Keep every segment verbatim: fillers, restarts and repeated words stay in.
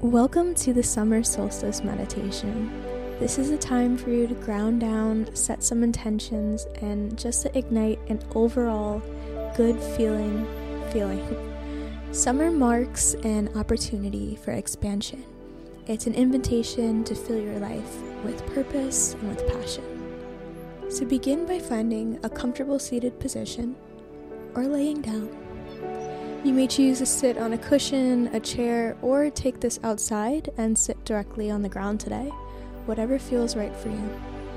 Welcome to the Summer Solstice Meditation. This is a time for you to ground down, set some intentions, and just to ignite an overall good feeling feeling. Summer marks an opportunity for expansion. It's an invitation to fill your life with purpose and with passion. So begin by finding a comfortable seated position or laying down. You may choose to sit on a cushion, a chair, or take this outside and sit directly on the ground today, whatever feels right for you.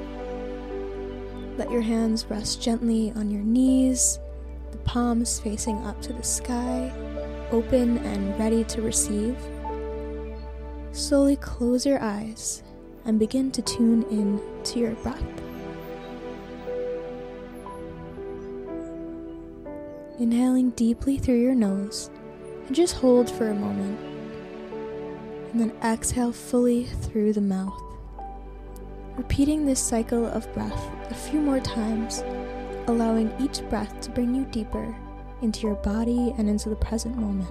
Let your hands rest gently on your knees, the palms facing up to the sky, open and ready to receive. Slowly close your eyes and begin to tune in to your breath. Inhaling deeply through your nose, and just hold for a moment, and then exhale fully through the mouth. Repeating this cycle of breath a few more times, allowing each breath to bring you deeper into your body and into the present moment.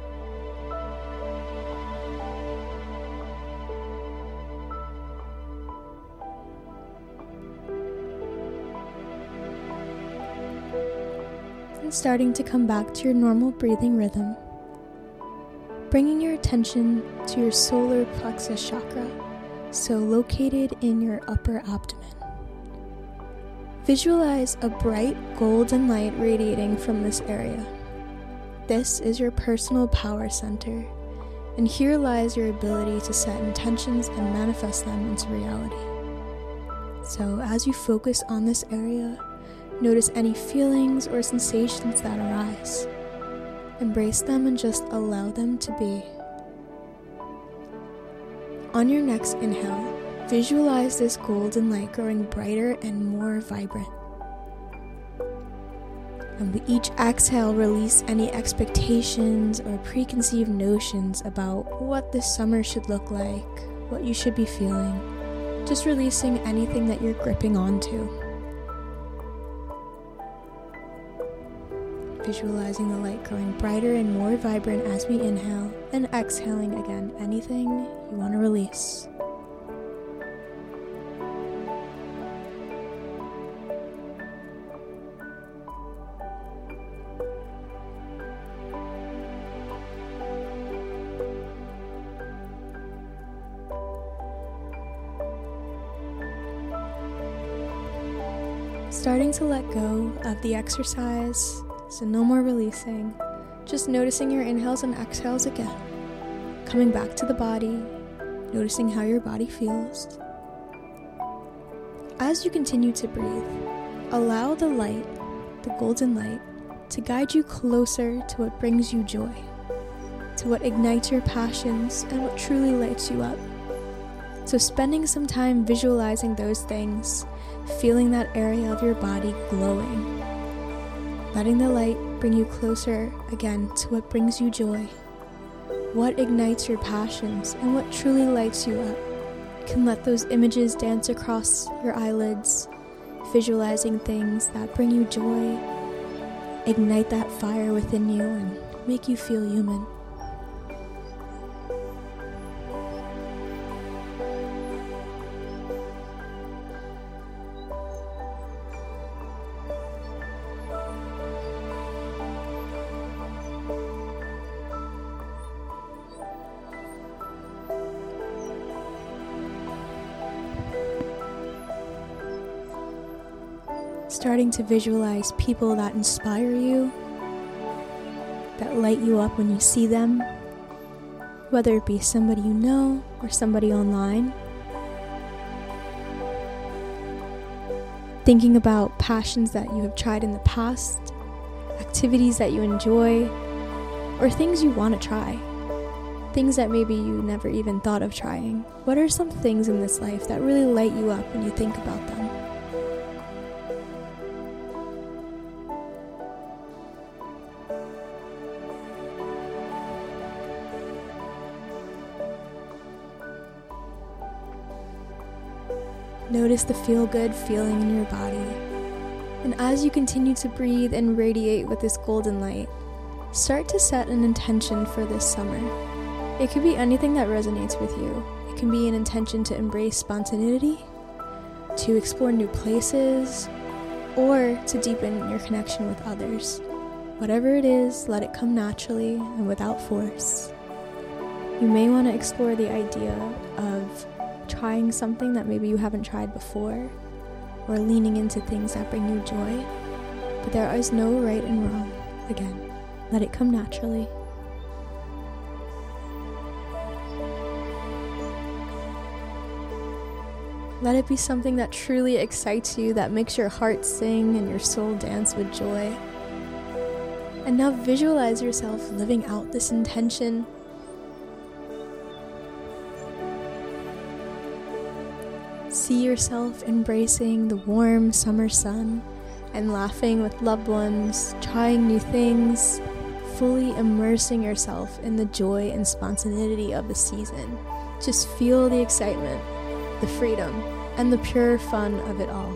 Starting to come back to your normal breathing rhythm, bringing your attention to your solar plexus chakra, so located in your upper abdomen. Visualize a bright golden light radiating from this area. This is your personal power center, and here lies your ability to set intentions and manifest them into reality. So as you focus on this area, notice any feelings or sensations that arise. Embrace them and just allow them to be. On your next inhale, visualize this golden light growing brighter and more vibrant. And with each exhale, release any expectations or preconceived notions about what this summer should look like, what you should be feeling, just releasing anything that you're gripping onto. Visualizing the light growing brighter and more vibrant as we inhale, and exhaling again anything you want to release. Starting to let go of the exercise. So no more releasing, just noticing your inhales and exhales again. Coming back to the body, noticing how your body feels. As you continue to breathe, allow the light, the golden light, to guide you closer to what brings you joy, to what ignites your passions and what truly lights you up. So spending some time visualizing those things, feeling that area of your body glowing. Letting the light bring you closer again to what brings you joy, what ignites your passions, and what truly lights you up. You can let those images dance across your eyelids, visualizing things that bring you joy, ignite that fire within you, and make you feel human. Starting to visualize people that inspire you, that light you up when you see them, whether it be somebody you know or somebody online. Thinking about passions that you have tried in the past, activities that you enjoy, or things you want to try, things that maybe you never even thought of trying. What are some things in this life that really light you up when you think about them? Notice the feel-good feeling in your body. And as you continue to breathe and radiate with this golden light, start to set an intention for this summer. It could be anything that resonates with you. It can be an intention to embrace spontaneity, to explore new places, or to deepen your connection with others. Whatever it is, let it come naturally and without force. You may want to explore the idea of trying something that maybe you haven't tried before, or leaning into things that bring you joy. But there is no right and wrong. Again, let it come naturally. Let it be something that truly excites you, that makes your heart sing and your soul dance with joy. And now visualize yourself living out this intention. See yourself embracing the warm summer sun and laughing with loved ones, trying new things, fully immersing yourself in the joy and spontaneity of the season. Just feel the excitement, the freedom, and the pure fun of it all.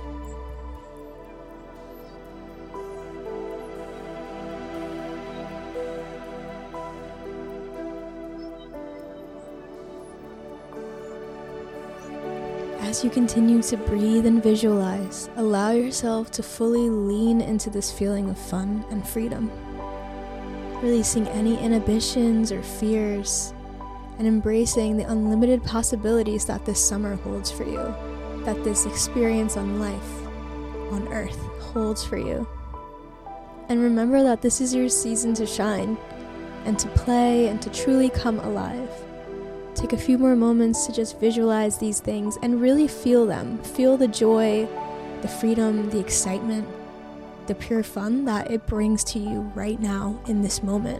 As you continue to breathe and visualize, allow yourself to fully lean into this feeling of fun and freedom, releasing any inhibitions or fears, and embracing the unlimited possibilities that this summer holds for you, that this experience on life, on earth, holds for you. And remember that this is your season to shine, and to play, and to truly come alive. Take a few more moments to just visualize these things and really feel them. Feel the joy, the freedom, the excitement, the pure fun that it brings to you right now in this moment.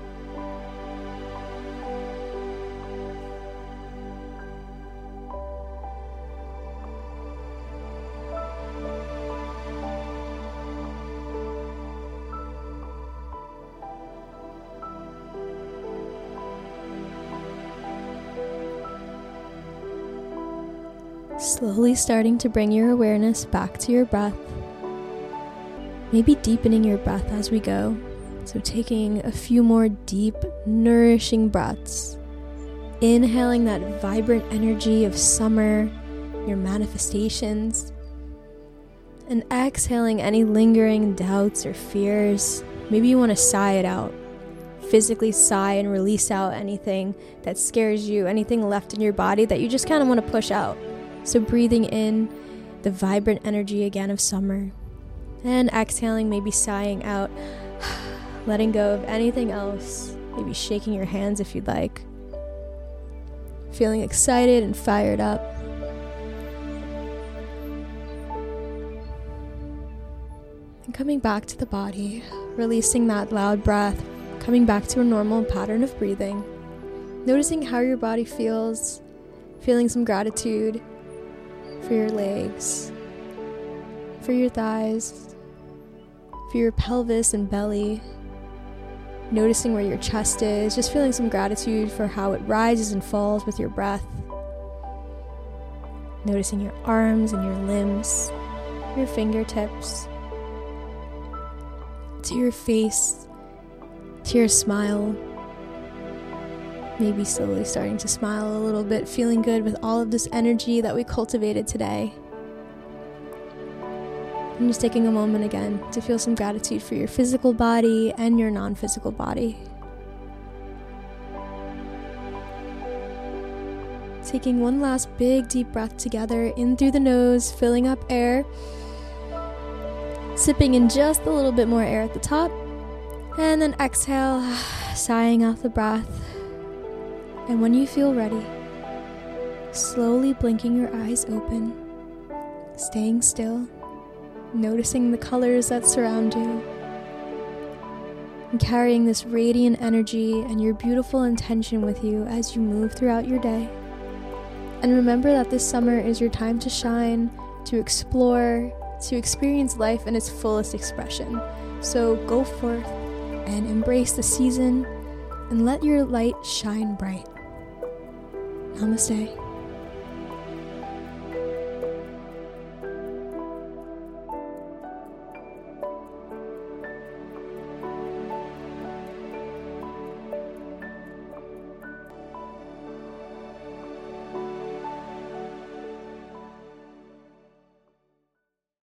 Slowly starting to bring your awareness back to your breath. Maybe deepening your breath as we go. So taking a few more deep, nourishing breaths. Inhaling that vibrant energy of summer, your manifestations. And exhaling any lingering doubts or fears. Maybe you want to sigh it out. Physically sigh and release out anything that scares you, anything left in your body that you just kind of want to push out. So breathing in the vibrant energy again of summer, and exhaling, maybe sighing out, letting go of anything else, maybe shaking your hands if you'd like, feeling excited and fired up. And coming back to the body, releasing that loud breath, coming back to a normal pattern of breathing, noticing how your body feels, feeling some gratitude for your legs, for your thighs, for your pelvis and belly, noticing where your chest is, just feeling some gratitude for how it rises and falls with your breath, noticing your arms and your limbs, your fingertips, to your face, to your smile. Maybe slowly starting to smile a little bit, feeling good with all of this energy that we cultivated today. And just taking a moment again to feel some gratitude for your physical body and your non-physical body. Taking one last big deep breath together, in through the nose, filling up air. Sipping in just a little bit more air at the top. And then exhale, sighing out the breath. And when you feel ready, slowly blinking your eyes open, staying still, noticing the colors that surround you, and carrying this radiant energy and your beautiful intention with you as you move throughout your day. And remember that this summer is your time to shine, to explore, to experience life in its fullest expression. So go forth and embrace the season and let your light shine bright. Namaste.